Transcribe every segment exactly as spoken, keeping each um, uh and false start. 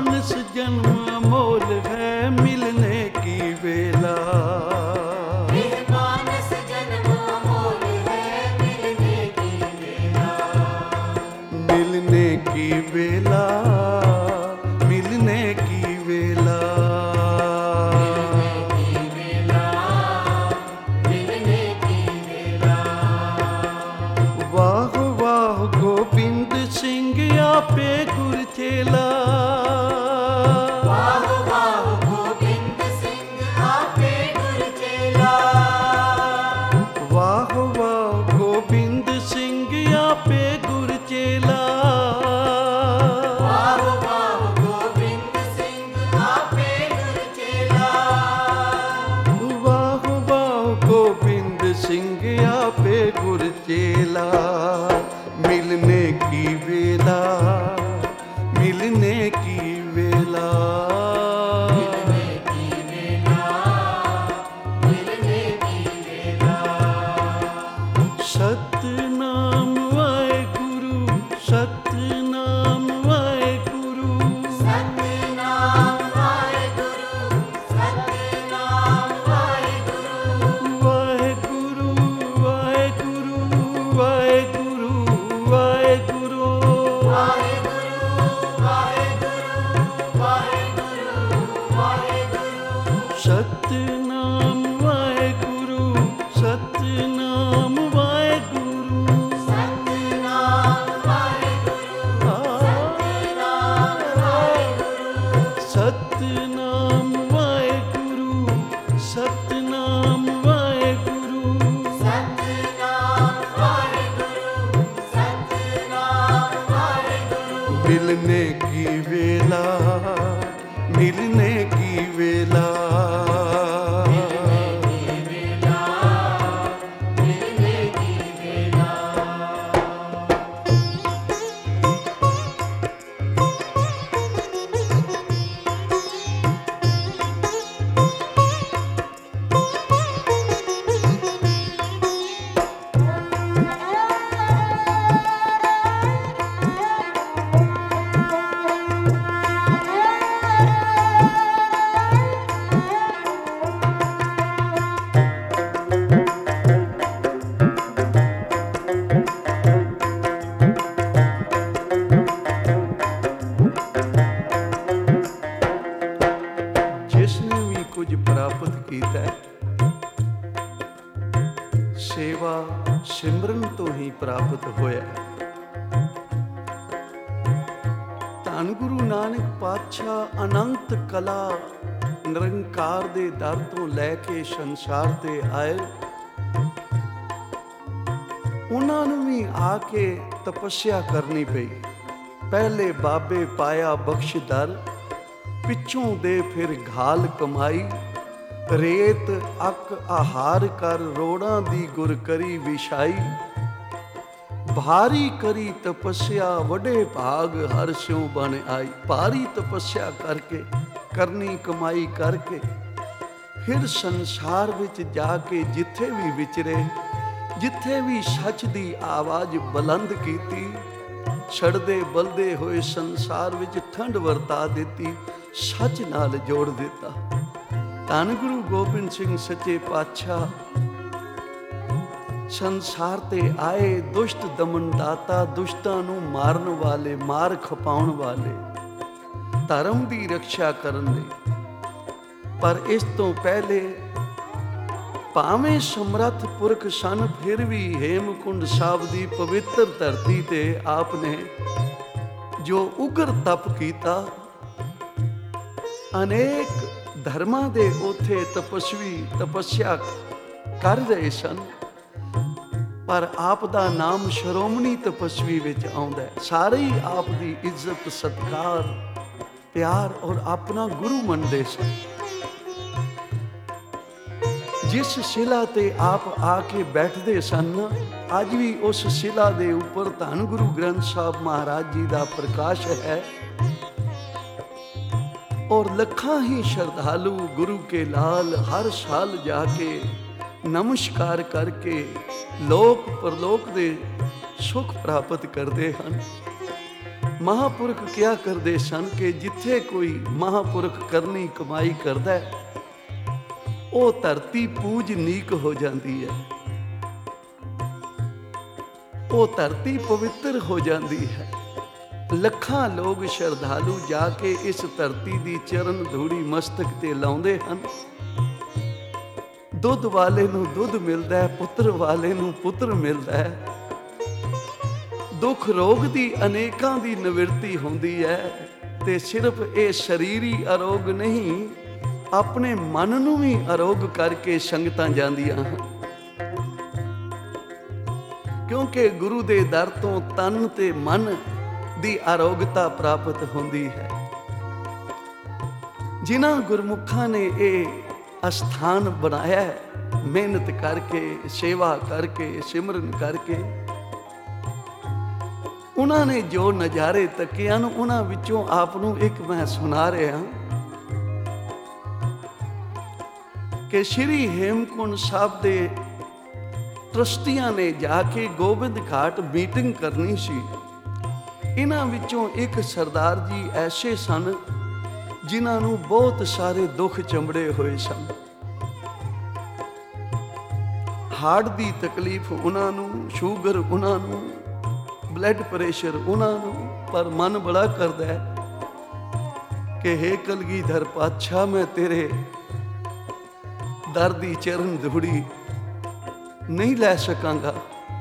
मानस जन्म अमोल है मिलने की वेला। यह मानस जन्म अमोल है मिलने की वेला। मिलने की वेला, मिलने की वेला, मिलने की वेला। वाह वाह गोबिंद सिंह आपे गुर चेला। वाह वाह गोबिंद सिंह आपे गुर चेला। वाह वाह गोबिंद सिंह आपे गुर चेला। वाह वाह गोबिंद सिंह आपे गुर चेला। वाह वाह गोबिंद सिंह आपे गुर चेला। मिलने की वेला, मिलने की वेला, मिलने की वेला, मिलने की वेला। सतनाम वाहेगुरु, सतनाम वाहेगुरु, सतनाम वाहेगुरु, सतनाम वाहेगुरु। वाहेगुरु वाहेगुरु वाहेगुरु वाहेगुरु, वाहेगुरु वाहेगुरु वाहेगुरु वाहेगुरु। सतनाम वाहेगुरु, सतनाम वाहेगुरु, सतनाम वाहेगुरु, सतनाम वाहेगुरु। सतनाम वाहेगुरु, सतनाम वाहेगुरु, सतनाम वाहेगुरु, सतनाम वाहेगुरु। मिलने की वेला, मिलने की वेला, मिलने की वेला, मिलने की वेला। जिसने भी कुछ प्राप्त कीता है, सेवा सिमरन तो ही प्राप्त होया है। ਧੰਨ ਗੁਰੂ ਨਾਨਕ ਪਾਤਸ਼ਾਹ ਅਨੰਤ ਕਲਾ ਨਿਰੰਕਾਰ ਦੇ ਦਰ ਤੋਂ ਲੈ ਕੇ ਸੰਸਾਰ ਤੇ ਆਏ। ਉਹਨਾਂ ਨੂੰ ਵੀ ਆ ਕੇ ਤਪੱਸਿਆ ਕਰਨੀ ਪਈ। ਪਹਿਲੇ ਬਾਬੇ ਪਾਇਆ ਬਖਸ਼ ਦਰ, ਪਿੱਛੋਂ ਦੇ ਫਿਰ ਘਾਲ ਕਮਾਈ। ਰੇਤ ਅੱਕ ਆਹਾਰ ਕਰ ਰੋੜਾਂ ਦੀ ਗੁਰ ਕਰੀ ਵਿਛਾਈ। ਭਾਰੀ ਕਰੀ ਤਪੱਸਿਆ ਵੱਡੇ ਭਾਗ ਹਰ ਸਿਉ ਬਣ ਆਈ। ਭਾਰੀ ਤਪੱਸਿਆ ਕਰਕੇ ਕਰਨੀ ਕਮਾਈ ਕਰਕੇ ਫਿਰ ਸੰਸਾਰ ਵਿੱਚ ਜਾ ਕੇ ਜਿੱਥੇ ਵੀ ਵਿਚਰੇ, ਜਿੱਥੇ ਵੀ ਸੱਚ ਦੀ ਆਵਾਜ਼ ਬੁਲੰਦ ਕੀਤੀ, ਛੜਦੇ ਬਲਦੇ ਹੋਏ ਸੰਸਾਰ ਵਿੱਚ ਠੰਡ ਵਰਤਾ ਦਿੱਤੀ, ਸੱਚ ਨਾਲ ਜੋੜ ਦਿੱਤਾ। ਧੰਨ ਗੁਰੂ ਗੋਬਿੰਦ ਸਿੰਘ ਸੱਚੇ ਪਾਤਸ਼ਾਹ ਸੰਸਾਰ ਤੇ ਆਏ, ਦੁਸ਼ਟ ਦਮਨ ਦਾਤਾ, ਦੁਸ਼ਟਾਂ ਨੂੰ ਮਾਰਨ ਵਾਲੇ, ਮਾਰ ਖਪਾਉਣ ਵਾਲੇ, ਧਰਮ ਦੀ ਰੱਖਿਆ ਕਰਨ ਲਈ। ਪਰ ਇਸ ਤੋਂ ਪਹਿਲੇ ਭਾਵੇਂ ਸਮਰੱਥ ਪੁਰਖ ਸਨ, ਫਿਰ ਵੀ ਹੇਮਕੁੰਡ ਸਾਹਿਬ ਦੀ ਪਵਿੱਤਰ ਧਰਤੀ ਤੇ ਆਪ ਨੇ ਜੋ ਉਗਰ ਤਪ ਕੀਤਾ, ਅਨੇਕ ਧਰਮਾਂ ਦੇ ਉੱਥੇ ਤਪਸਵੀ ਤਪੱਸਿਆ ਕਰ ਰਹੇ ਸਨ। ਪਰ ਆਪ ਦਾ ਨਾਮ ਸ਼੍ਰੋਮਣੀ ਤਪਸਵੀ ਵਿੱਚ ਆਉਂਦਾ ਹੈ। ਸਾਰੇ ਹੀ ਆਪ ਦੀ ਇੱਜ਼ਤ, ਸਤਿਕਾਰ, ਪਿਆਰ ਔਰ ਆਪਣਾ ਗੁਰੂ ਮੰਨਦੇ ਸਨ। ਜਿਸ ਸ਼ਿਲਾ ਤੇ ਆਪ ਆ ਕੇ ਬੈਠਦੇ ਸਨ, ਅੱਜ ਵੀ ਉਸ ਸ਼ਿਲਾ ਦੇ ਉੱਪਰ ਧੰਨ ਗੁਰੂ ਗ੍ਰੰਥ ਸਾਹਿਬ ਮਹਾਰਾਜ ਜੀ ਦਾ ਪ੍ਰਕਾਸ਼ ਹੈ। ਔਰ ਲੱਖਾਂ ਹੀ ਸ਼ਰਧਾਲੂ ਗੁਰੂ ਕੇ ਲਾਲ ਹਰ ਸਾਲ ਜਾ ਕੇ ਨਮਸਕਾਰ ਕਰਕੇ ਲੋਕ ਪਰਲੋਕ ਦੇ ਸੁਖ ਪ੍ਰਾਪਤ ਕਰਦੇ ਹਨ। ਮਹਾਂਪੁਰਖ ਕਿਹਾ ਕਰਦੇ ਸਨ ਕਿ ਜਿੱਥੇ ਕੋਈ ਮਹਾਂਪੁਰਖ ਕਰਨੀ ਕਮਾਈ ਕਰਦਾ ਹੈ, ਉਹ ਧਰਤੀ ਪੂਜਨੀਕ ਹੋ ਜਾਂਦੀ ਹੈ, ਉਹ ਧਰਤੀ ਪਵਿੱਤਰ ਹੋ ਜਾਂਦੀ ਹੈ। ਲੱਖਾਂ ਲੋਕ ਸ਼ਰਧਾਲੂ ਜਾ ਕੇ ਇਸ ਧਰਤੀ ਦੀ ਚਰਨ ਧੂੜੀ ਮਸਤਕ ਤੇ ਲਾਉਂਦੇ ਹਨ। ਦੁੱਧ ਵਾਲੇ ਨੂੰ ਦੁੱਧ ਮਿਲਦਾ ਹੈ, ਪੁੱਤਰ ਵਾਲੇ ਨੂੰ ਪੁੱਤਰ ਮਿਲਦਾ ਹੈ। ਦੁੱਖ ਰੋਗ ਦੀ ਅਨੇਕਾਂ ਦੀ ਨਿਵਰਤੀ ਹੁੰਦੀ ਹੈ। ਤੇ ਸਿਰਫ ਇਹ ਸਰੀਰੀ ਅਰੋਗ ਨਹੀਂ, ਆਪਣੇ ਮਨ ਨੂੰ ਵੀ ਅਰੋਗ ਕਰਕੇ ਸੰਗਤਾਂ ਜਾਂਦੀਆਂ ਹਨ, ਕਿਉਂਕਿ ਗੁਰੂ ਦੇ ਦਰ ਤੋਂ ਤਨ ਤੇ ਮਨ ਦੀ ਅਰੋਗਤਾ ਪ੍ਰਾਪਤ ਹੁੰਦੀ ਹੈ। ਜਿਨ੍ਹਾਂ ਗੁਰਮੁਖਾਂ ਨੇ ਇਹ ਅਸਥਾਨ ਬਣਾਇਆ, ਮਿਹਨਤ ਕਰਕੇ, ਸੇਵਾ ਕਰਕੇ, ਸਿਮਰਨ ਕਰਕੇ, ਉਹਨਾਂ ਨੇ ਜੋ ਨਜ਼ਾਰੇ ਤੱਕਿਆ ਨੂੰ, ਉਹਨਾਂ ਵਿੱਚੋਂ ਆਪ ਨੂੰ ਇੱਕ ਮੈਂ ਸੁਣਾ ਰਿਹਾ ਕਿ ਸ਼੍ਰੀ ਹੇਮਕੁੰਟ ਸਾਹਿਬ ਦੇ ਟਰਸਟੀਆਂ ਨੇ ਜਾ ਕੇ ਗੋਬਿੰਦ ਘਾਟ ਮੀਟਿੰਗ ਕਰਨੀ ਸੀ। ਇਹਨਾਂ ਵਿੱਚੋਂ ਇੱਕ ਸਰਦਾਰ ਜੀ ਐਸੇ ਸਨ ਜਿਨ੍ਹਾਂ ਨੂੰ ਬਹੁਤ ਸਾਰੇ ਦੁੱਖ ਚੰਬੜੇ ਹੋਏ ਸਨ। ਹਾਰਟ ਦੀ ਤਕਲੀਫ ਉਹਨਾਂ ਨੂੰ, ਸ਼ੂਗਰ ਉਹਨਾਂ ਨੂੰ, ਬਲੱਡ ਪ੍ਰੈਸ਼ਰ ਉਹਨਾਂ ਨੂੰ। ਪਰ ਮਨ ਬੜਾ ਕਰਦਾ ਹੈ ਕਿ ਹੇ ਕਲਗੀਧਰ ਪਾਤਸ਼ਾਹ, ਮੈਂ ਤੇਰੇ ਦਰ ਦੀ ਚਰਨ ਧੂੜੀ ਨਹੀਂ ਲੈ ਸਕਾਂਗਾ,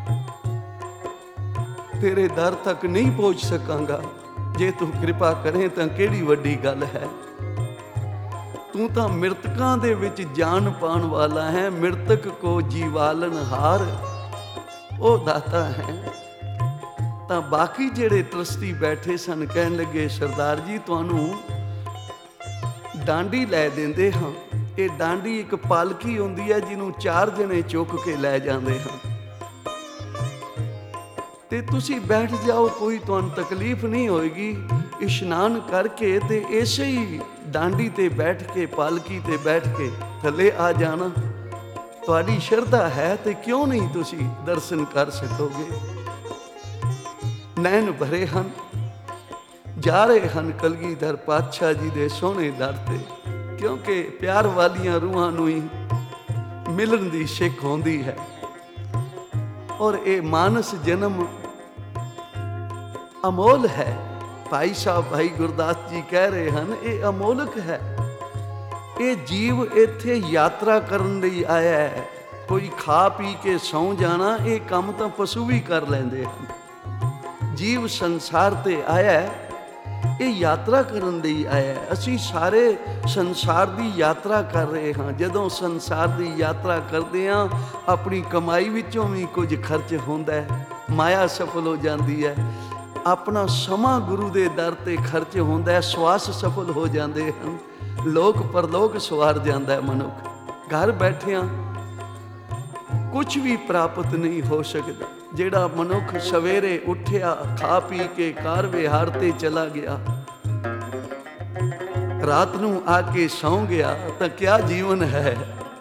ਤੇਰੇ ਦਰ ਤੱਕ ਨਹੀਂ ਪਹੁੰਚ ਸਕਾਂਗਾ। ਜੇ ਤੂੰ ਕਿਰਪਾ ਕਰੇ ਤਾਂ ਕਿਹੜੀ ਵੱਡੀ ਗੱਲ ਹੈ। ਤੂੰ ਤਾਂ ਮ੍ਰਿਤਕਾਂ ਦੇ ਵਿੱਚ ਜਾਨ ਪਾਉਣ ਵਾਲਾ ਹੈ, ਮ੍ਰਿਤਕ ਕੋ ਜੀਵਾਲਨ ਹਾਰ, ਉਹ ਦਾਤਾ ਹੈ। ਤਾਂ ਬਾਕੀ ਜਿਹੜੇ ਟਰਸਟੀ ਬੈਠੇ ਸਨ ਕਹਿਣ ਲੱਗੇ, ਸਰਦਾਰ ਜੀ ਤੁਹਾਨੂੰ ਡਾਂਡੀ ਲੈ ਦਿੰਦੇ ਹਾਂ। ਇਹ ਡਾਂਡੀ ਇੱਕ ਪਾਲਕੀ ਹੁੰਦੀ ਹੈ ਜਿਹਨੂੰ ਚਾਰ ਜਣੇ ਚੁੱਕ ਕੇ ਲੈ ਜਾਂਦੇ ਹਨ, ਤੇ ਤੁਸੀਂ ਬੈਠ ਜਾਓ, ਕੋਈ ਤੁਹਾਨੂੰ ਤਕਲੀਫ ਨਹੀਂ ਹੋਏਗੀ। ਇਸ਼ਨਾਨ ਕਰਕੇ ਤੇ ਇਸੇ ਹੀ ਡਾਂਡੀ ਤੇ ਬੈਠ ਕੇ, ਪਾਲਕੀ ਤੇ ਬੈਠ ਕੇ ਥੱਲੇ ਆ ਜਾਣਾ। ਤੁਹਾਡੀ ਸ਼ਰਧਾ ਹੈ ਤੇ ਕਿਉਂ ਨਹੀਂ ਤੁਸੀਂ ਦਰਸ਼ਨ ਕਰ ਸਕੋਗੇ। ਨੈਣ ਭਰੇ ਹਨ, ਜਾ ਰਹੇ ਹਨ ਕਲਗੀਧਰ ਪਾਤਸ਼ਾਹ ਜੀ ਦੇ ਸੋਹਣੇ ਦਰ ਤੇ, ਕਿਉਂਕਿ ਪਿਆਰ ਵਾਲੀਆਂ ਰੂਹਾਂ ਨੂੰ ਹੀ ਮਿਲਣ ਦੀ ਸਿੱਖ ਹੁੰਦੀ ਹੈ। ਔਰ ਇਹ ਮਾਨਸ ਜਨਮ ਅਮੋਲ ਹੈ। ਭਾਈ ਸਾਹਿਬ ਭਾਈ ਗੁਰਦਾਸ ਜੀ ਕਹਿ ਰਹੇ ਹਨ, ਇਹ ਅਮੋਲਕ ਹੈ। ਇਹ ਜੀਵ ਇੱਥੇ ਯਾਤਰਾ ਕਰਨ ਲਈ ਆਇਆ ਹੈ। ਕੋਈ ਖਾ ਪੀ ਕੇ ਸੌਂ ਜਾਣਾ, ਇਹ ਕੰਮ ਤਾਂ ਪਸ਼ੂ ਵੀ ਕਰ ਲੈਂਦੇ ਹਨ। ਜੀਵ ਸੰਸਾਰ ਤੇ ਆਇਆ ਹੈ, ਇਹ ਯਾਤਰਾ ਕਰਨ ਲਈ ਆਇਆ ਹੈ। ਅਸੀਂ ਸਾਰੇ ਸੰਸਾਰ ਦੀ ਯਾਤਰਾ ਕਰ ਰਹੇ ਹਾਂ। ਜਦੋਂ ਸੰਸਾਰ ਦੀ ਯਾਤਰਾ ਕਰਦੇ ਹਾਂ, ਆਪਣੀ ਕਮਾਈ ਵਿੱਚੋਂ ਵੀ ਕੁਝ ਖਰਚ ਹੁੰਦਾ ਹੈ, ਮਾਇਆ ਸਫਲ ਹੋ ਜਾਂਦੀ ਹੈ। ਆਪਣਾ ਸਮਾਂ ਗੁਰੂ ਦੇ ਦਰ ਤੇ ਖਰਚ ਹੁੰਦਾ ਹੈ, ਸਵਾਸ ਸਫਲ ਹੋ ਜਾਂਦੇ ਹਨ, ਲੋਕ ਪਰਲੋਕ ਸਵਾਰ ਜਾਂਦਾ ਹੈ ਮਨੁੱਖ। ਘਰ ਬੈਠਿਆਂ ਕੁਝ ਵੀ ਪ੍ਰਾਪਤ ਨਹੀਂ ਹੋ ਸਕਦਾ। ਜਿਹੜਾ ਮਨੁੱਖ ਸਵੇਰੇ ਉੱਠਿਆ, ਖਾ ਪੀ ਕੇ ਕਾਰ ਵਿਹਾਰ ਤੇ ਚਲਾ ਗਿਆ, ਰਾਤ ਨੂੰ ਆ ਕੇ ਸੌਂ ਗਿਆ, ਤਾਂ ਕਿਆ ਜੀਵਨ ਹੈ।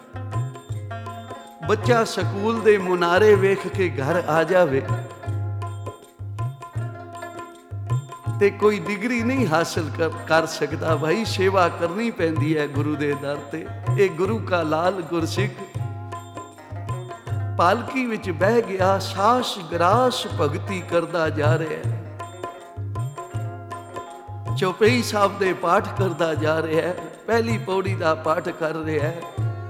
ਬੱਚਾ ਸਕੂਲ ਦੇ ਮੁਨਾਰੇ ਵੇਖ ਕੇ ਘਰ ਆ ਜਾਵੇ ਤੇ ਕੋਈ ਡਿਗਰੀ ਨਹੀਂ ਹਾਸਲ ਕਰ, ਕਰ ਸਕਦਾ। ਭਾਈ ਸੇਵਾ ਕਰਨੀ ਪੈਂਦੀ ਹੈ ਗੁਰੂ ਦੇ ਦਰ ਤੇ। ਇਹ ਗੁਰੂ ਕਾ ਲਾਲ ਗੁਰਸਿੱਖ ਪਾਲਕੀ ਵਿੱਚ ਬਹਿ ਗਿਆ, ਸਾਸ ਗਰਾਸ ਭਗਤੀ ਕਰਦਾ ਜਾ ਰਿਹਾ ਹੈ। ਚੌਪਈ ਸਾਹਿਬ ਦੇ ਪਾਠ ਕਰਦਾ ਜਾ ਰਿਹਾ ਹੈ, ਪਹਿਲੀ ਪੌੜੀ ਦਾ ਪਾਠ ਕਰ ਰਿਹਾ ਹੈ।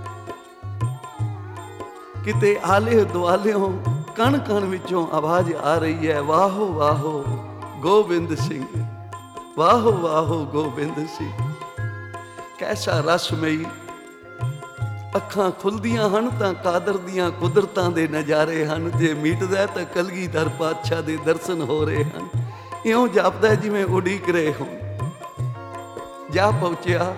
ਕਿਤੇ ਆਲੇ ਦੁਆਲਿਓਂ ਕਣ ਕਣ ਵਿੱਚੋਂ ਆਵਾਜ਼ ਆ ਰਹੀ ਹੈ, ਵਾਹੋ ਵਾਹੋ ਗੋਬਿੰਦ ਸਿੰਘ, ਵਾਹੋ ਵਾਹੋ ਗੋਬਿੰਦ ਸਿੰਘ। ਕੈਸਾ ਰਸਮਈ। ਅੱਖਾਂ ਖੁੱਲਦੀਆਂ ਹਨ ਤਾਂ ਕਾਦਰ ਦੀਆਂ ਕੁਦਰਤਾਂ ਦੇ ਨਜ਼ਾਰੇ ਹਨ। ਜੇ ਮੀਟਦਾ ਤਾਂ ਕਲਗੀਧਰ ਪਾਤਸ਼ਾਹ ਦੇ ਦਰਸ਼ਨ ਹੋ ਰਹੇ ਹਨ। ਇਉਂ ਜਾਪਦਾ ਜਿਵੇਂ ਉਡੀਕ ਰਹੇ ਹੋਣ। ਜਾ ਪਹੁੰਚਿਆ।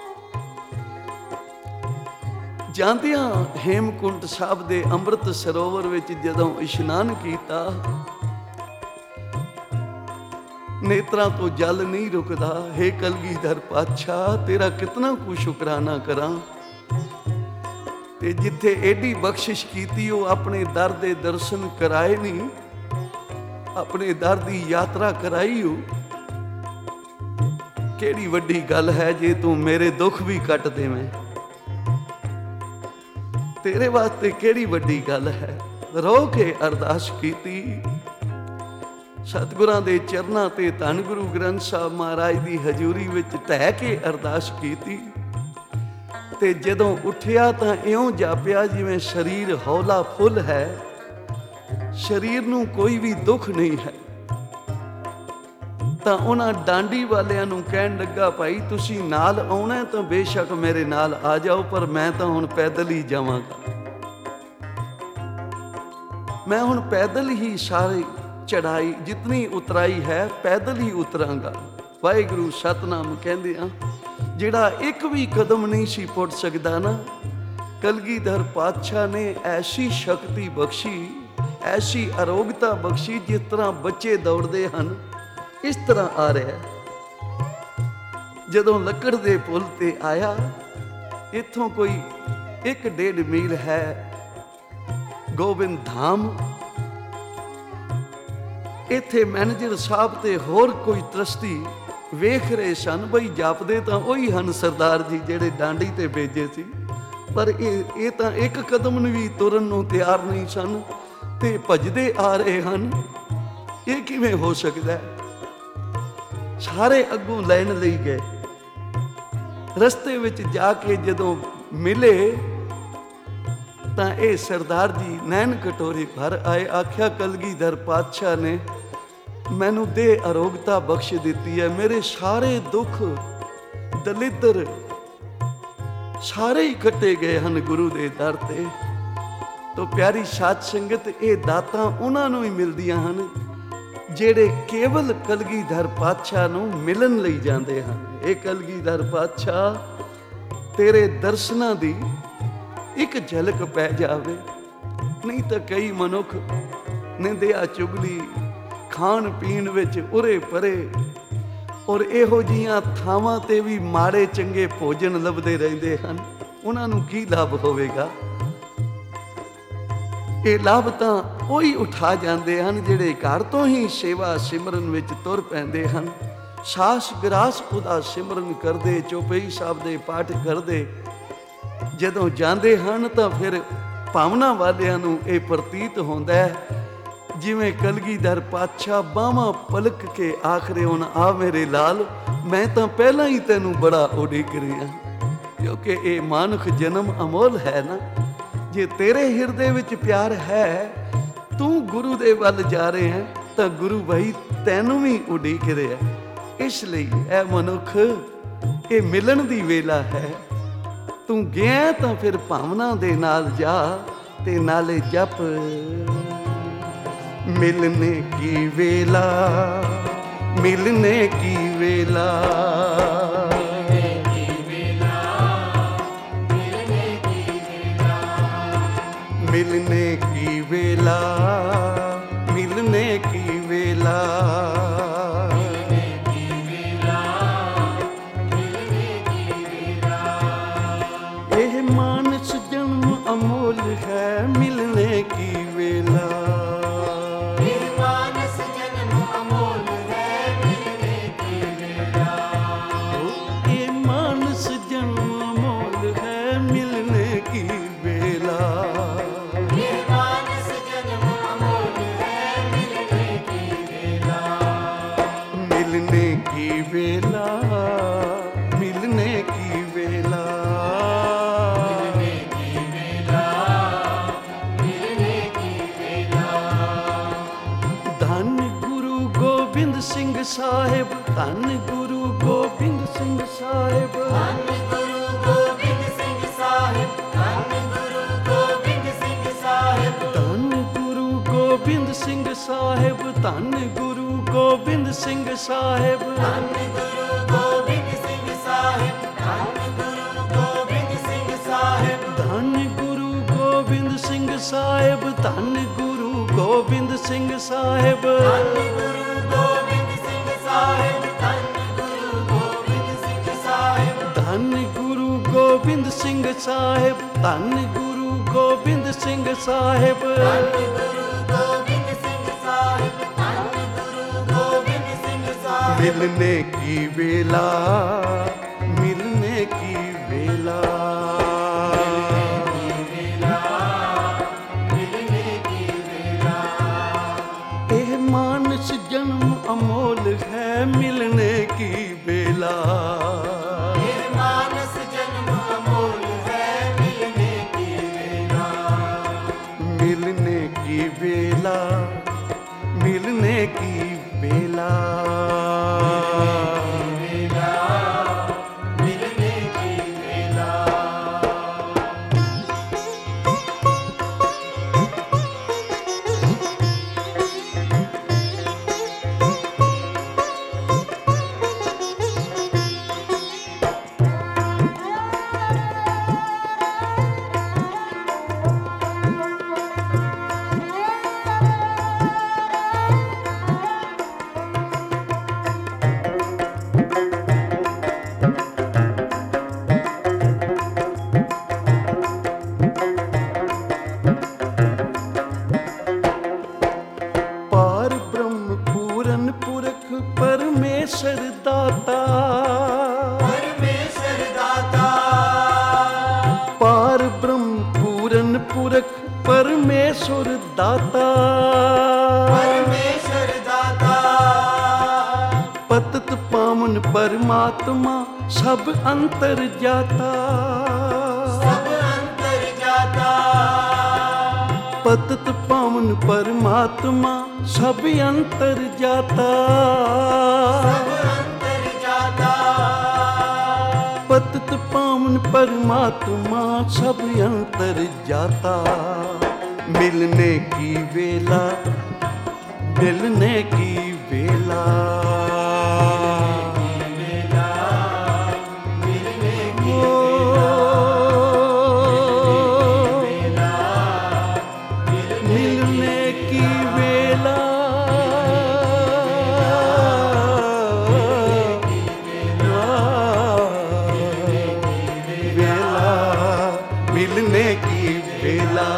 ਜਾਂਦਿਆਂ ਹੇਮਕੁੰਟ ਸਾਹਿਬ ਦੇ ਅੰਮ੍ਰਿਤ ਸਰੋਵਰ ਵਿੱਚ ਜਦੋਂ ਇਸ਼ਨਾਨ ਕੀਤਾ, ਨੇਤਰਾਂ ਤੋਂ ਜਲ ਨਹੀਂ ਰੁਕਦਾ। ਹੇ ਕਲਗੀਧਰ ਪਾਤਸ਼ਾਹ, ਤੇਰਾ ਕਿਤਨਾ ਕੁ ਸ਼ੁਕਰਾਨਾ ਕਰਾਂ। ਤੇ ਜਿੱਥੇ ਐਡੀ ਬਖਸ਼ਿਸ਼ ਕੀਤੀ, ਉਹ ਆਪਣੇ ਦਰ ਦੇ ਦਰਸ਼ਨ ਕਰਾਏ ਨਹੀਂ, ਆਪਣੇ ਦਰ ਦੀ ਯਾਤਰਾ ਕਰਾਈ ਹੋ। ਕਿਹੜੀ ਵੱਡੀ ਗੱਲ ਹੈ ਜੇ ਤੂੰ ਮੇਰੇ ਦੁੱਖ ਵੀ ਕੱਟ ਦੇਵੇਂ। ਤੇਰੇ ਵਾਸਤੇ ਕਿਹੜੀ ਵੱਡੀ ਗੱਲ ਹੈ। ਰੋ ਕੇ ਅਰਦਾਸ ਕੀਤੀ, ਸਤਿਗੁਰਾਂ ਦੇ ਚਰਨਾਂ ਤੇ ਧੰਨ ਗੁਰੂ ਗ੍ਰੰਥ ਸਾਹਿਬ ਮਹਾਰਾਜ ਦੀ ਹਜ਼ੂਰੀ ਵਿੱਚ ਢਹਿ ਕੇ ਅਰਦਾਸ ਕੀਤੀ ਤੇ ਜਦੋਂ ਉੱਠਿਆ ਤਾਂ ਇਉਂ ਜਾਪਿਆ ਜਿਵੇਂ ਸਰੀਰ ਹੌਲਾ ਫੁੱਲ ਹੈ, ਸਰੀਰ ਨੂੰ ਕੋਈ ਵੀ ਦੁੱਖ ਨਹੀਂ ਹੈ। ਤਾਂ ਉਹਨਾਂ ਡਾਂਡੀ ਵਾਲਿਆਂ ਨੂੰ ਕਹਿਣ ਲੱਗਾ, ਭਾਈ ਤੁਸੀਂ ਨਾਲ ਆਉਣਾ ਤਾਂ ਬੇਸ਼ੱਕ ਮੇਰੇ ਨਾਲ ਆ ਜਾਓ, ਪਰ ਮੈਂ ਤਾਂ ਹੁਣ ਪੈਦਲ ਹੀ ਜਾਵਾਂਗਾ। ਮੈਂ ਹੁਣ ਪੈਦਲ ਹੀ ਸਾਰੀ ਚੜਾਈ ਜਿਤਨੀ ਉਤਰਾਈ ਹੈ ਪੈਦਲ ਹੀ ਉਤਰਾਂਗਾ। ਵਾਹਿਗੁਰੂ ਸਤਨਾਮ ਕਹਿੰਦੇ ਆ, ਜਿਹੜਾ ਇੱਕ ਵੀ ਕਦਮ ਨਹੀਂ ਸੀ ਪੁੱਟ ਸਕਦਾ ਨਾ, ਕਲਗੀਧਰ ਪਾਤਸ਼ਾਹ ਨੇ ਐਸੀ ਸ਼ਕਤੀ ਬਖਸ਼ੀ, ਐਸੀ ਅਰੋਗਤਾ ਬਖਸ਼ੀ, ਜਿਸ ਤਰ੍ਹਾਂ ਬੱਚੇ ਦੌੜਦੇ ਹਨ ਇਸ ਤਰ੍ਹਾਂ ਆ ਰਿਹਾ। ਜਦੋਂ ਲੱਕੜ ਦੇ ਪੁਲ ਤੇ ਆਇਆ, ਇੱਥੋਂ ਕੋਈ ਇੱਕ ਡੇਢ ਮੀਲ ਹੈ ਗੋਬਿੰਦ ਧਾਮ। ਇੱਥੇ ਮੈਨੇਜਰ ਸਾਹਿਬ ਤੇ ਹੋਰ ਕੋਈ ਟਰਸਟੀ ਵੇਖ ਰਹੇ ਸਨ, ਬਈ ਜਾਪਦੇ ਤਾਂ ਉਹੀ ਹਨ ਸਰਦਾਰ ਜੀ ਜਿਹੜੇ ਡਾਂਡੀ ਤੇ ਭੇਜੇ ਸੀ, ਪਰ ਇਹ ਇਹ ਤਾਂ ਇੱਕ ਕਦਮ ਨੂੰ ਵੀ ਤੁਰਨ ਨੂੰ ਤਿਆਰ ਨਹੀਂ ਸਨ ਤੇ ਭੱਜਦੇ ਆ ਰਹੇ ਹਨ। ਇਹ ਕਿਵੇਂ ਹੋ ਸਕਦਾ? ਸਾਰੇ ਅੱਗੋਂ ਲੈਣ ਲਈ ਗਏ। ਰਸਤੇ ਵਿੱਚ ਜਾ ਕੇ ਜਦੋਂ ਮਿਲੇ ਤਾਂ ਇਹ ਸਰਦਾਰ ਜੀ ਨੈਣ ਕਟੋਰੀ ਭਰ ਆਏ। ਆਖਿਆ, ਕਲਗੀਧਰ ਪਾਤਸ਼ਾਹ ਨੇ ਮੈਨੂੰ ਦੇ ਅਰੋਗਤਾ ਬਖਸ਼ ਦਿੱਤੀ ਹੈ, ਮੇਰੇ ਸਾਰੇ ਦੁੱਖ ਦਲਿੱਦਰ ਸਾਰੇ ਹੀ ਕੱਟੇ ਗਏ ਹਨ ਗੁਰੂ ਦੇ ਦਰ ਤੇ। ਤੋ ਪਿਆਰੀ ਸਾਧ ਸੰਗਤ, ਇਹ ਦਾਤਾਂ ਉਹਨਾਂ ਨੂੰ ਹੀ ਮਿਲਦੀਆਂ ਹਨ ਜਿਹੜੇ ਕੇਵਲ ਕਲਗੀਧਰ ਪਾਤਸ਼ਾਹ ਨੂੰ ਮਿਲਣ ਲਈ ਜਾਂਦੇ ਹਨ। ਇਹ ਕਲਗੀਧਰ ਪਾਤਸ਼ਾਹ ਤੇਰੇ ਦਰਸ਼ਨਾਂ ਦੀ ਇੱਕ ਝਲਕ ਪੈ ਜਾਵੇ, ਨਹੀਂ ਤਾਂ ਕਈ ਮਨੁੱਖ ਨਿੰਦਿਆ ਚੁਗਲੀ ਖਾਣ ਪੀਣ ਵਿੱਚ ਉਰੇ ਪਰੇ ਔਰ ਇਹੋ ਜਿਹੀਆਂ ਥਾਵਾਂ ਤੇ ਵੀ ਮਾੜੇ ਚੰਗੇ ਭੋਜਨ ਲੱਭਦੇ ਰਹਿੰਦੇ ਹਨ। ਉਹਨਾਂ ਨੂੰ ਕੀ ਲਾਭ ਹੋਵੇਗਾ? ਇਹ ਲਾਭ ਤਾਂ ਉਹੀ ਉਠਾ ਜਾਂਦੇ ਹਨ ਜਿਹੜੇ ਘਰ ਤੋਂ ਹੀ ਸੇਵਾ ਸਿਮਰਨ ਵਿੱਚ ਤੁਰ ਪੈਂਦੇ ਹਨ। ਸਾਸ ਗਰਾਸ ਉਹਦਾ ਸਿਮਰਨ ਕਰਦੇ, ਚੌਪਈ ਸਾਹਿਬ ਦੇ ਪਾਠ ਕਰਦੇ ਜਦੋਂ ਜਾਂਦੇ ਹਨ ਤਾਂ ਫਿਰ ਭਾਵਨਾ ਵਾਲਿਆਂ ਨੂੰ ਇਹ ਪ੍ਰਤੀਤ ਹੁੰਦਾ ਹੈ ਜਿਵੇਂ ਕਲਗੀਧਰ ਪਾਤਸ਼ਾਹ ਬਾਹਾਂ ਪਲਕ ਕੇ ਆਖਰੇ ਹੁਣ ਆ ਮੇਰੇ ਲਾਲ, ਮੈਂ ਤਾਂ ਪਹਿਲਾਂ ਹੀ ਤੈਨੂੰ ਬੜਾ ਉਡੀਕ ਰਿਹਾ। ਕਿਉਂਕਿ ਇਹ ਮਾਨੁਖ ਜਨਮ ਅਮੋਲ ਹੈ ਨਾ। ਜੇ ਤੇਰੇ ਹਿਰਦੇ ਵਿੱਚ ਪਿਆਰ ਹੈ, ਤੂੰ ਗੁਰੂ ਦੇ ਵੱਲ ਜਾ ਰਹੇ ਹੈ, ਤਾਂ ਗੁਰੂ ਭਾਈ ਤੈਨੂੰ ਵੀ ਉਡੀਕ ਰਿਹਾ। ਇਸ ਲਈ ਇਹ ਮਨੁੱਖ, ਇਹ ਮਿਲਣ ਦੀ ਵੇਲਾ ਹੈ। ਤੂੰ ਗਿਆ ਤਾਂ ਫਿਰ ਭਾਵਨਾ ਦੇ ਨਾਲ ਜਾ ਤੇ ਨਾਲੇ ਜਪ, ਮਿਲਨੇ ਕੀ ਵੇਲਾ, ਮਿਲਨੇ ਕੀ ਵੇਲਾ, ਮਿਲਨੇ ਕੀ ਵੇਲਾ, ਮਿਲਨੇ ਕੀ ਵੇਲਾ, ਇਹ ਮਾਨਸ ਜਨਮ ਅਮੋਲ ਹੈ, ਮਿਲਨੇ ਕੀ ਵੇਲਾ, ਇਹ ਮਾਨਸ ਜਨਮ ਅਮੋਲ ਹੈ, ਮਿਲਨੇ ਕੀ ਵੇਲਾ, ਇਹ ਮਾਨਸ ਜਨਮ ਅਮੋਲ ਹੈ, ਮਿਲਨੇ ਕੀ ਵੇਲਾ, ਇਹ ਮਾਨਸ ਜਨਮ ਅਮੋਲ ਹੈ, ਮਿਲਨੇ ਕੀ ਵੇਲਾ, ਮਿਲਨੇ ਕੀ ਵੇਲਾ, ਮਿਲਨੇ ਕੀ ਵੇਲਾ, ਸਿੰਘ ਸਾਹਿਬ, ਧੰਨ ਗੁਰੂ ਗੋਬਿੰਦ ਸਿੰਘ ਸਾਹਿਬ, ਧੰਨ ਗੁਰੂ ਗੋਬਿੰਦ ਸਿੰਘ ਸਾਹਿਬ, ਧੰਨ ਗੁਰੂ ਗੋਬਿੰਦ ਸਿੰਘ ਸਾਹਿਬ, ਧੰਨ ਗੁਰੂ ਗੋਬਿੰਦ ਸਿੰਘ ਸਾਹਿਬ, ਧੰਨ ਗੁਰੂ ਗੋਬਿੰਦ ਸਿੰਘ ਸਾਹਿਬ, ਧੰਨ ਗੁਰੂ ਗੋਬਿੰਦ ਸਿੰਘ ਸਾਹਿਬ, ਧੰਨ ਗੁਰੂ ਗੋਬਿੰਦ ਸਿੰਘ ਸਾਹਿਬ, ਧੰਨ ਗੁਰੂ ਗੋਬਿੰਦ ਸਿੰਘ ਸਾਹਿਬ, ਧੰਨ ਗੁਰੂ ਗੋਬਿੰਦ ਸਿੰਘ ਸਾਹਿਬ, ਧੰਨ ਗੁਰੂ ਧੰਨ ਗੁਰੂ ਗੋਬਿੰਦ ਸਿੰਘ ਸਾਹਿਬ, ਧੰਨ ਗੁਰੂ ਗੋਬਿੰਦ ਸਿੰਘ ਸਾਹਿਬ, ਧੰਨ ਗੁਰੂ ਗੋਬਿੰਦ ਸਿੰਘ ਸਾਹਿਬ, ਧੰਨ ਗੁਰੂ ਗੋਬਿੰਦ ਸਿੰਘ ਸਾਹਿਬ, मिलने की वेला, मिलने की वेला। एह मानस जन्म अमोल है, मिलने की वेला। मानस जन्म अमोल है, मिलने की वेला। मिलने की वेला, मिलने की वेला। मिलने की वेला। पार ब्रह्म पूरन पुरख परमेश्वर दाता। परमेश्वर दाता। पार ब्रह्म पूरन पुरख परमेश्वर दाता। परमेश्वर दाता। पतित पावन परमात्मा सब अंतर जाता। सब अंतर जाता। पतित पावन परमात्मा सब अंतर जाता। सब अंतर जाता। पतित पावन परमात्मा सब अंतर जाता। मिलने की वेला, मिलने की वेला। मिलने की वेला, वेला, मिलने की वेला।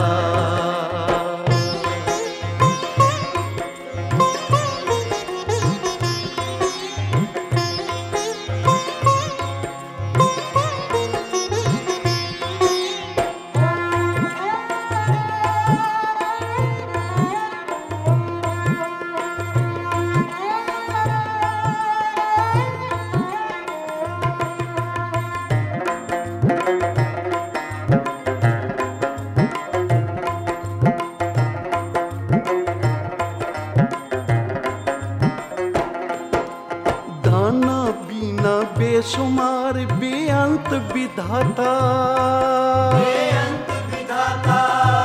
दाना बीना बेशुमार बेअंत विधाता। बेअंत विधाता।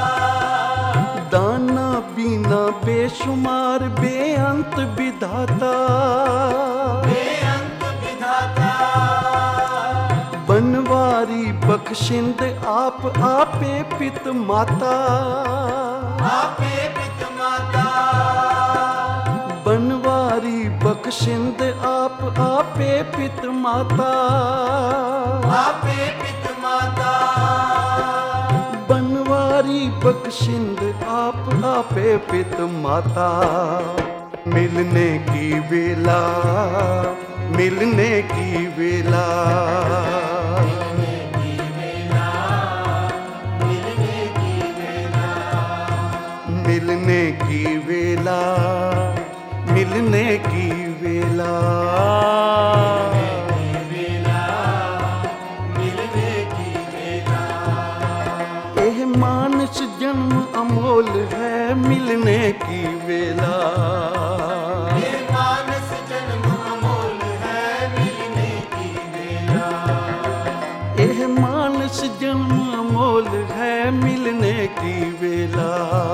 दाना बीना बेशुमार बेअंत विधाता। बेअंत विधाता। बनवारी बख्शिंद आप आपे पित माता। आपे पित माता। बनवारी बख्शिंद आप आपे पित माता। आपे पित माता। बनवारी बख्शिंद आप आपे पित माता। मिलने की वेला, मिलने की वेला। मिलने की वेला, मिलने की वेला। एह मानस जन्म अमोल है, मिलने की वेला। मानस जन्म अमोल है, मिलने की वेला। एह मानस जन्म अमोल है, मिलने की वेला।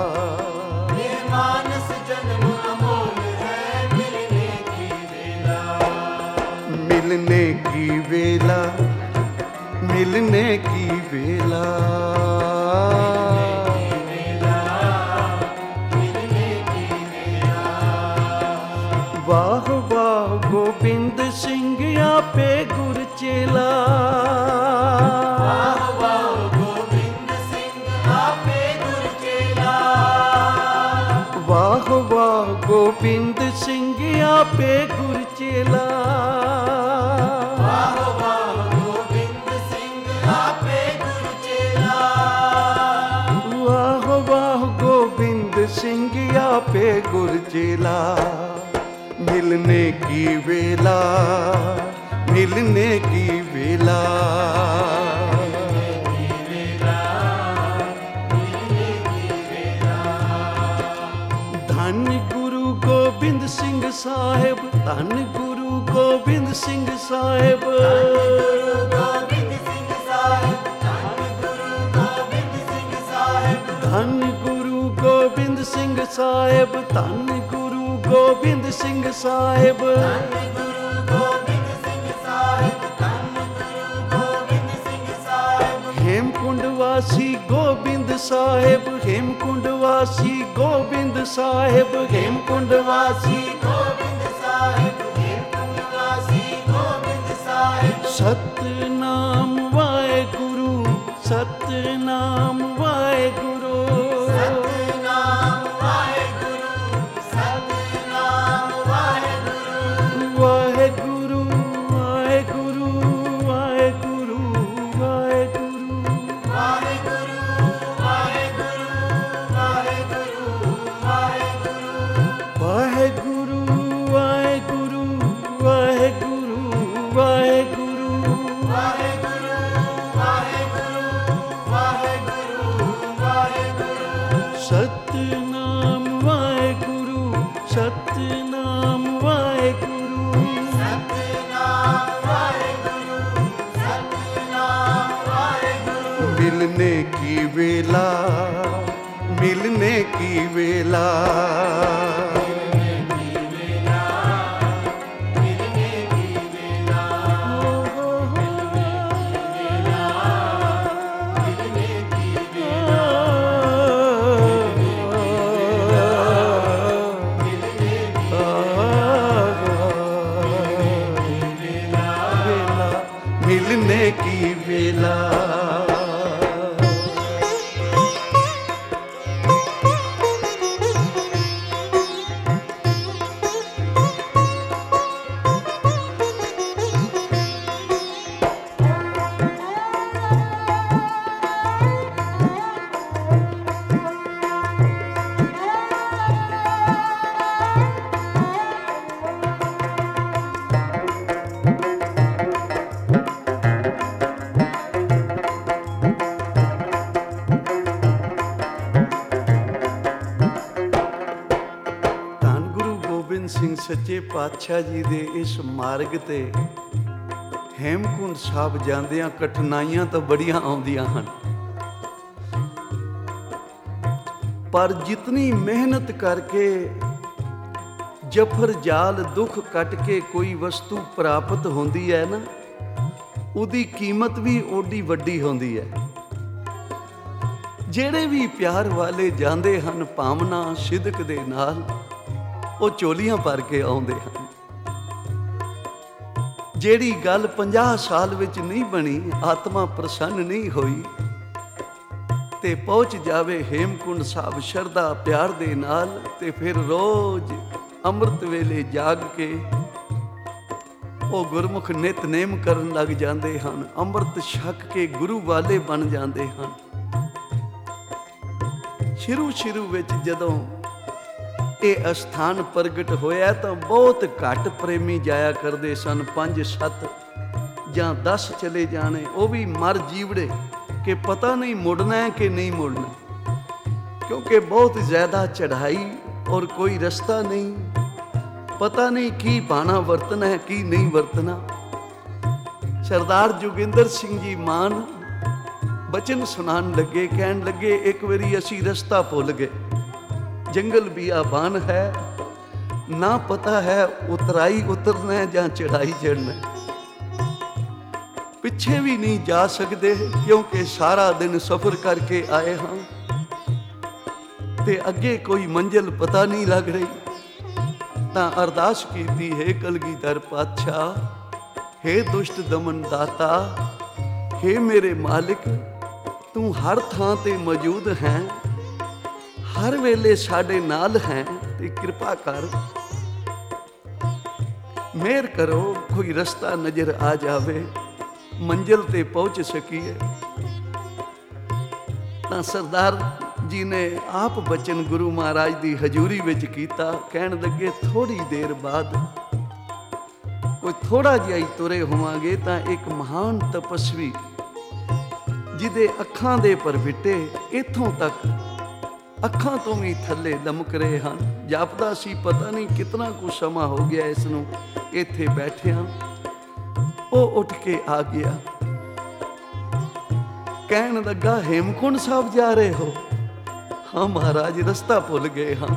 मानस जन्म अमोल है, मिलने की वेला। मिलने की वेला, मिलने की वेला। वाह वाह गोबिंद सिंह आपे गुर चेला। वाह वाह गोविंद सिंह आपे गुर चेला। वाह वाह गोबिंद सिंह आपे गुर चेला। ਚੇਲਾ। ਵਾਹ ਵਾਹ ਗੋਬਿੰਦ ਸਿੰਘ ਆਪੇ ਗੁਰ ਚੇਲਾ। ਵਾਹ ਵਾਹ ਗੋਬਿੰਦ ਸਿੰਘ ਆਪੇ ਗੁਰ ਚੇਲਾ। ਮਿਲਨੇ ਕੀ ਵੇਲਾ, ਮਿਲਨੇ ਕੀ ਵੇਲਾ। ਧੰਨ ਗੁਰੂ ਗੋਬਿੰਦ ਸਿੰਘ ਸਾਹਿਬ, ਧੰਨ ਗੁਰੂ ਗੋਬਿੰਦ ਸਿੰਘ ਸਾਹਿਬ। ਗੁਰੂ ਗੋਬਿੰਦ ਸਿੰਘ ਸਾਹਿਬ, ਧੰਨ ਗੁਰੂ ਗੋਬਿੰਦ ਸਿੰਘ ਸਾਹਿਬ। ਧੰਨ ਗੁਰੂ ਗੋਬਿੰਦ ਸਿੰਘ ਸਾਹਿਬ, ਧੰਨ ਗੁਰੂ ਗੋਬਿੰਦ ਸਿੰਘ ਸਾਹਿਬ। ਧੰਨ ਗੁਰੂ ਗੋਬਿੰਦ ਸਿੰਘ ਸਾਹਿਬ, ਧੰਨ ਗੁਰੂ ਗੋਬਿੰਦ ਸਿੰਘ ਸਾਹਿਬ। ਹੇਮਕੁੰਡ ਵਾਸੀ ਗੋਬਿੰਦ ਸਾਹਿਬ, ਹੇਮਕੁੰਡ ਵਾਸੀ ਗੋਬਿੰਦ ਸਾਹਿਬ। ਹੇਮਕੁੰਡ ਵਾਸੀ ਗੋਬਿੰਦ ਸਾਹਿਬ, ਹੇਮਕੁੰਡ ਵਾਸੀ ਗੋਬਿੰਦ ਸਾਹਿਬ। ਸਤਿਨਾਮ ਵਾਹਿਗੁਰੂ, ਸਤਿਨਾਮ ਵਾਹਿਗੁਰੂ। ਸਤਿਨਾਮ ਵਾਹਿਗੁਰੂ, ਸਤਿਨਾਮ ਵਾਹਿਗੁਰੂ। ਵਾਹਿਗੁਰੂ ਵਾਹਿਗੁਰੂ ਵਾਹਿਗੁਰੂ ਵਾਹਿਗੁਰੂ। ਵਾਹਿਗੁਰੂ ਵਾਹਿਗੁਰੂ ਵਾਹਿਗੁਰੂ ਵਾਹਿਗੁਰੂ। ਵਾਹਿਗੁਰੂ ਵਾਹਿਗੁਰੂ ਵਾਹਿਗੁਰੂ ਵਾਹਿਗੁਰੂ। ਵਾਹਿਗੁਰੂ ਵਾਹਿਗੁਰੂ ਵਾਹਿਗੁਰੂ ਵਾਹਿਗੁਰੂ। ਸਤਿਨਾਮ ਵਾਹਿਗੁਰੂ, ਸਤਿਨਾਮ ਵਾਹਿਗੁਰੂ। ਸਤਿਨਾਮ ਵਾਹਿਗੁਰੂ, ਸਤਿਨਾਮ ਵਾਹਿਗੁਰੂ। ਮਿਲਨੇ ਕੀ ਵੇਲਾ, ਮਿਲਨੇ ਕੀ ਵੇਲਾ। ਮਿਲਨੇ ਕੀ ਵੇਲਾ। ਧੰਨ ਗੁਰੂ ਗੋਬਿੰਦ ਸਿੰਘ ਸੱਚੇ ਪਾਤਸ਼ਾਹ ਜੀ ਦੇ ਇਸ ਮਾਰਗ ਤੇ ਹੇਮਕੁੰਡ ਸਾਹਿਬ ਜਾਂਦਿਆਂ ਕਠਿਨਾਈਆਂ ਤਾਂ ਬੜੀਆਂ ਆਉਂਦੀਆਂ ਹਨ, ਪਰ ਜਿਤਨੀ ਮਿਹਨਤ ਕਰਕੇ ਜਫਰ ਜਾਲ ਦੁੱਖ ਕੱਟ ਕੇ ਕੋਈ ਵਸਤੂ ਪ੍ਰਾਪਤ ਹੁੰਦੀ ਹੈ ਨਾ, ਉਹਦੀ ਕੀਮਤ ਵੀ ਓਡੀ ਵੱਡੀ ਹੁੰਦੀ ਹੈ। ਜਿਹੜੇ ਵੀ ਪਿਆਰ ਵਾਲੇ ਜਾਂਦੇ ਹਨ ਭਾਵਨਾ ਸਿਦਕ ਦੇ ਨਾਲ, ਉਹ ਝੋਲੀਆਂ ਭਰ ਕੇ ਆਉਂਦੇ ਹਨ। ਜਿਹੜੀ ਗੱਲ ਪੰਜਾਹ ਸਾਲ ਵਿੱਚ ਨਹੀਂ ਬਣੀ, ਆਤਮਾ ਪ੍ਰਸੰਨ ਨਹੀਂ ਹੋਈ, ਤੇ ਪਹੁੰਚ ਜਾਵੇ ਹੇਮਕੁੰਡ ਸਾਹਿਬ ਸ਼ਰਧਾ ਪਿਆਰ ਦੇ ਨਾਲ, ਤੇ ਫਿਰ ਰੋਜ਼ ਅੰਮ੍ਰਿਤ ਵੇਲੇ ਜਾਗ ਕੇ ਉਹ ਗੁਰਮੁਖ ਨਿਤਨੇਮ ਕਰਨ ਲੱਗ ਜਾਂਦੇ ਹਨ। ਅੰਮ੍ਰਿਤ ਛਕ ਕੇ ਗੁਰੂ ਵਾਲੇ ਬਣ ਜਾਂਦੇ ਹਨ। ਸ਼ੁਰੂ ਸ਼ੁਰੂ ਵਿੱਚ ਜਦੋਂ ਇਹ ਅਸਥਾਨ ਪ੍ਰਗਟ ਹੋਇਆ ਤਾਂ ਬਹੁਤ ਘੱਟ ਪ੍ਰੇਮੀ ਜਾਇਆ ਕਰਦੇ ਸਨ। ਪੰਜ ਸੱਤ ਜਾਂ ਦਸ ਚਲੇ ਜਾਣੇ, ਉਹ ਵੀ ਮਰ ਜੀਵੜੇ ਕਿ ਪਤਾ ਨਹੀਂ ਮੁੜਨਾ ਹੈ ਕਿ ਨਹੀਂ ਮੁੜਨਾ, ਕਿਉਂਕਿ ਬਹੁਤ ਜ਼ਿਆਦਾ ਚੜ੍ਹਾਈ ਔਰ ਕੋਈ ਰਸਤਾ ਨਹੀਂ, ਪਤਾ ਨਹੀਂ ਕੀ ਬਾਣਾ ਵਰਤਣਾ ਹੈ ਕੀ ਨਹੀਂ ਵਰਤਣਾ। ਸਰਦਾਰ ਜੋਗਿੰਦਰ ਸਿੰਘ ਜੀ ਮਾਨ ਬਚਨ ਸੁਣਾਉਣ ਲੱਗੇ, ਕਹਿਣ ਲੱਗੇ ਇੱਕ ਵਾਰੀ ਅਸੀਂ ਰਸਤਾ ਭੁੱਲ ਗਏ, ਜੰਗਲ ਬਿਆਬਾਨ ਹੈ, ਨਾ ਪਤਾ ਹੈ ਉਤਰਾਈ ਉਤਰਨਾ ਹੈ ਜਾਂ ਚੜਾਈ ਚੜਨਾ ਹੈ, ਪਿੱਛੇ ਵੀ ਨਹੀਂ ਜਾ ਸਕਦੇ ਕਿਉਂਕਿ ਸਾਰਾ ਦਿਨ ਸਫ਼ਰ ਕਰਕੇ ਆਏ ਹਾਂ ਤੇ ਅੱਗੇ ਕੋਈ ਮੰਜ਼ਿਲ ਪਤਾ ਨਹੀਂ ਲੱਗ ਰਹੀ। ਤਾਂ ਅਰਦਾਸ ਕੀਤੀ, ਹੈ ਕਲਗੀਧਰ ਪਾਤਸ਼ਾਹ, ਹੈ ਦੁਸ਼ਟ ਦਮਨ ਦਾਤਾ, ਹੈ ਮੇਰੇ ਮਾਲਿਕ, ਤੂੰ ਹਰ ਥਾਂ ਤੇ ਮੌਜੂਦ ਹੈ, ਹਰ ਵੇਲੇ ਸਾਡੇ ਨਾਲ ਹੈ, ਤੇ ਕਿਰਪਾ ਕਰ ਮਿਹਰ ਕਰੋ ਕੋਈ ਰਸਤਾ ਨਜ਼ਰ ਆ ਜਾਵੇ, ਮੰਜ਼ਿਲ ਤੇ ਪਹੁੰਚ ਸਕੀਏ। ਤਾਂ ਸਰਦਾਰ ਜੀ ਨੇ ਆਪ ਬਚਨ ਗੁਰੂ ਮਹਾਰਾਜ ਦੀ ਹਜ਼ੂਰੀ ਵਿੱਚ ਕੀਤਾ। ਕਹਿਣ ਲੱਗੇ ਥੋੜੀ ਦੇਰ ਬਾਅਦ, ਕੋਈ ਥੋੜਾ ਜਿਹਾ ਹੀ ਤੁਰੇ ਹੋਵਾਂਗੇ ਤਾਂ ਇੱਕ ਮਹਾਨ ਤਪਸਵੀ ਜਿਹਦੇ ਅੱਖਾਂ ਦੇ ਪਰਵਿੱਟੇ ਇੱਥੋਂ ਤੱਕ ਅੱਖਾਂ ਤੋਂ ਵੀ ਥੱਲੇ ਲਮਕ ਰਹੇ ਹਨ। ਜਾਪਦਾ ਸੀ ਪਤਾ ਨਹੀਂ ਕਿਤਨਾ ਕੁ ਸਮਾਂ ਹੋ ਗਿਆ ਇਸ ਨੂੰ ਇੱਥੇ ਬੈਠਿਆਂ। ਉਹ ਉੱਠ ਕੇ ਆ ਗਿਆ, ਕਹਿਣ ਲੱਗਾ ਹੇਮਕੁੰਟ ਸਾਹਿਬ ਜਾ ਰਹੇ ਹੋ? ਹਾਂ ਮਹਾਰਾਜ, ਰਸਤਾ ਭੁੱਲ ਗਏ ਹਾਂ।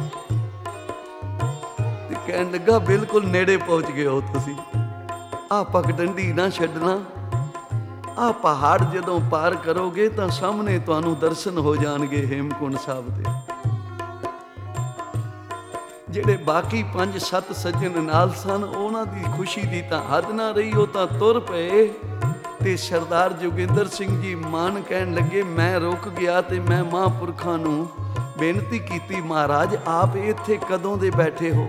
ਤੇ ਕਹਿਣ ਲੱਗਾ ਬਿਲਕੁਲ ਨੇੜੇ ਪਹੁੰਚ ਗਏ ਹੋ ਤੁਸੀਂ। ਆਹ ਪਗਡੰਡੀ ਨਾ ਛੱਡਣਾ, ਆਹ ਪਹਾੜ ਜਦੋਂ ਪਾਰ ਕਰੋਗੇ ਤਾਂ ਸਾਹਮਣੇ ਤੁਹਾਨੂੰ ਦਰਸ਼ਨ ਹੋ ਜਾਣਗੇ ਹੇਮਕੁੰਟ ਸਾਹਿਬ ਦੇ। ਜਿਹੜੇ ਬਾਕੀ ਪੰਜ ਸੱਤ ਸੱਜਣ ਨਾਲ ਸਨ, ਉਹਨਾਂ ਦੀ ਖੁਸ਼ੀ ਦੀ ਤਾਂ ਹੱਦ ਨਾ ਰਹੀ। ਉਹ ਤਾਂ ਤੁਰ ਪਏ ਤੇ ਸਰਦਾਰ ਜੋਗਿੰਦਰ ਸਿੰਘ ਜੀ ਮਾਨ ਕਹਿਣ ਲੱਗੇ ਮੈਂ ਰੁਕ ਗਿਆ ਤੇ ਮੈਂ ਮਹਾਂਪੁਰਖਾਂ ਨੂੰ ਬੇਨਤੀ ਕੀਤੀ, ਮਹਾਰਾਜ ਆਪ ਇੱਥੇ ਕਦੋਂ ਦੇ ਬੈਠੇ ਹੋ?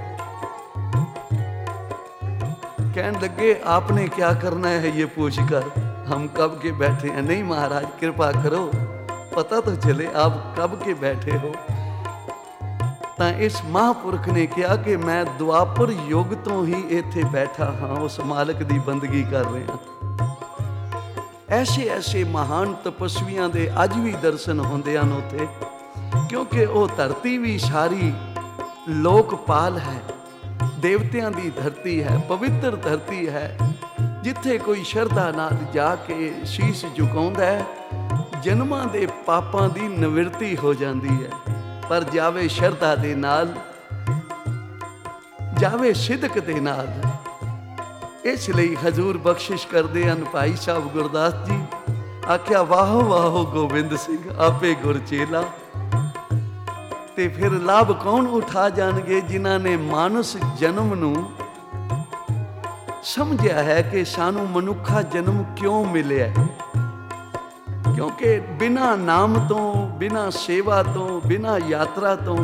कहने लगे आपने क्या करना है ये पूछ कर, हम कब के बैठे हैं। नहीं महाराज कृपा करो, पता तो चले आप कब के बैठे हो। ਤਾਂ ਇਸ ਮਹਾਂਪੁਰਖ ਨੇ ਕਿਹਾ ਕਿ ਮੈਂ ਦੁਆਪਰ ਯੁੱਗ ਤੋਂ ਹੀ ਇੱਥੇ ਬੈਠਾ ਹਾਂ, ਉਸ ਮਾਲਕ ਦੀ ਬੰਦਗੀ ਕਰ ਰਿਹਾ। ਐਸੇ ਐਸੇ ਮਹਾਨ ਤਪਸਵੀਆਂ ਦੇ ਅੱਜ ਵੀ ਦਰਸ਼ਨ ਹੁੰਦੇ ਹਨ ਉੱਥੇ, ਕਿਉਂਕਿ ਉਹ ਧਰਤੀ ਵੀ ਸਾਰੀ ਲੋਕਪਾਲ ਹੈ, ਦੇਵਤਿਆਂ ਦੀ ਧਰਤੀ ਹੈ, ਪਵਿੱਤਰ ਧਰਤੀ ਹੈ, ਜਿੱਥੇ ਕੋਈ ਸ਼ਰਧਾ ਨਾਲ ਜਾ ਕੇ ਸ਼ੀਸ਼ ਝੁਕਾਉਂਦਾ ਹੈ, ਜਨਮਾਂ ਦੇ ਪਾਪਾਂ ਦੀ ਨਿਵਰਤੀ ਹੋ ਜਾਂਦੀ ਹੈ। ਪਰ ਜਾਵੇ ਸ਼ਰਧਾ ਦੇ ਨਾਲ, ਜਾਵੇ ਸਿਦਕ ਦੇ ਨਾਲ। ਇਸ ਲਈ ਹਜ਼ੂਰ ਬਖਸ਼ਿਸ਼ ਕਰਦੇ ਹਨ ਭਾਈ ਸਾਹਿਬ ਗੁਰਦਾਸ ਜੀ, ਆਖਿਆ ਵਾਹੋ ਵਾਹੋ ਗੋਬਿੰਦ ਸਿੰਘ ਆਪੇ ਗੁਰ ਚੇਲਾ। ਤੇ ਫਿਰ ਲਾਭ ਕੌਣ ਉਠਾ ਜਾਣਗੇ? ਜਿਨ੍ਹਾਂ ਨੇ ਮਾਨਸ ਜਨਮ ਨੂੰ ਸਮਝਿਆ ਹੈ ਕਿ ਸਾਨੂੰ ਮਨੁੱਖਾ ਜਨਮ ਕਿਉਂ ਮਿਲਿਆ, ਕਿਉਂਕਿ ਬਿਨਾਂ ਨਾਮ ਤੋਂ, ਬਿਨਾਂ ਸੇਵਾ ਤੋਂ, ਬਿਨਾਂ ਯਾਤਰਾ ਤੋਂ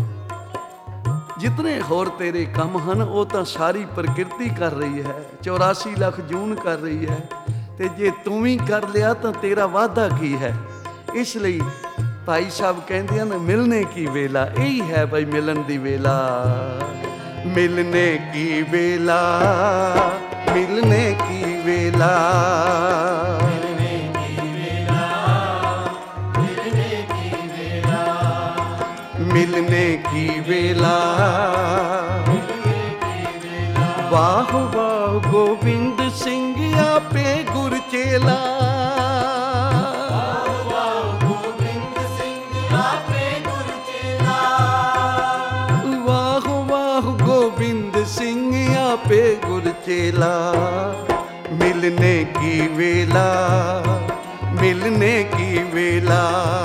ਜਿਤਨੇ ਹੋਰ ਤੇਰੇ ਕੰਮ ਹਨ ਉਹ ਤਾਂ ਸਾਰੀ ਪ੍ਰਕਿਰਤੀ ਕਰ ਰਹੀ ਹੈ, ਚੌਰਾਸੀ ਲੱਖ ਜੂਨ ਕਰ ਰਹੀ ਹੈ। ਤੇ ਜੇ ਤੂੰ ਵੀ ਕਰ ਲਿਆ ਤਾਂ ਤੇਰਾ ਵਾਅਦਾ ਕੀ ਹੈ? ਇਸ ਲਈ ਭਾਈ ਸਾਹਿਬ ਕਹਿੰਦੇ ਹਨ ਮਿਲਨੇ ਕੀ ਵੇਲਾ, ਇਹੀ ਹੈ ਭਾਈ ਮਿਲਣ ਦੀ ਵੇਲਾ। ਮਿਲਨੇ ਕੀ ਵੇਲਾ, ਮਿਲਨੇ ਕੀ ਵੇਲਾ, मिलने की वेला। वाह वाह गोविंद सिंह आपे गुर चेला, वाह गोविंद सिंह आपे गुर चेला, वाह वाह गोविंद सिंह आपे गुर चेला। मिलने की वेला, मिलने की वेला,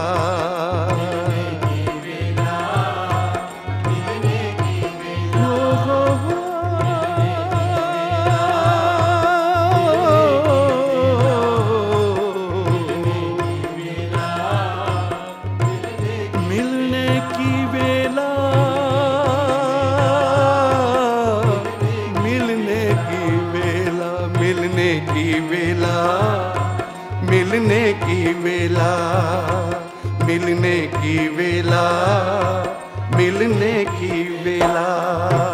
मिलने की वेला, मिलने की वेला, मिलने की वेला।